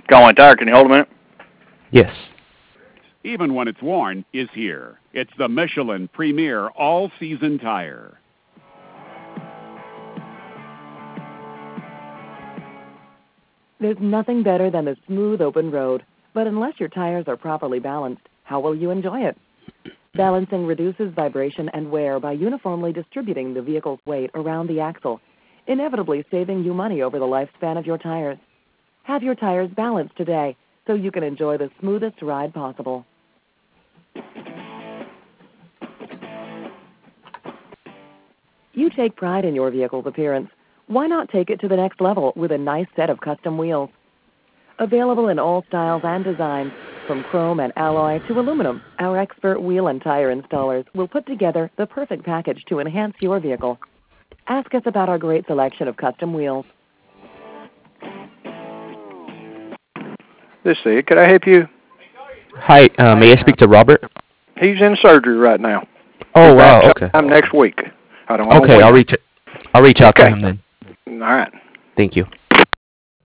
Conway Tire, can you hold a minute? Yes. Even when it's worn, is here. It's the Michelin Premier All-Season Tire. There's nothing better than a smooth, open road. But unless your tires are properly balanced, how will you enjoy it? Balancing reduces vibration and wear by uniformly distributing the vehicle's weight around the axle, inevitably saving you money over the lifespan of your tires. Have your tires balanced today so you can enjoy the smoothest ride possible. You take pride in your vehicle's appearance. Why not take it to the next level with a nice set of custom wheels? Available in all styles and designs, from chrome and alloy to aluminum, our expert wheel and tire installers will put together the perfect package to enhance your vehicle. Ask us about our great selection of custom wheels. This is Ed. Could I help you? Hi, may I speak to Robert? He's in surgery right now. Oh, wow, okay. Sometime next week. I don't want to Okay, wait. I'll reach out to him then. All right. Thank you.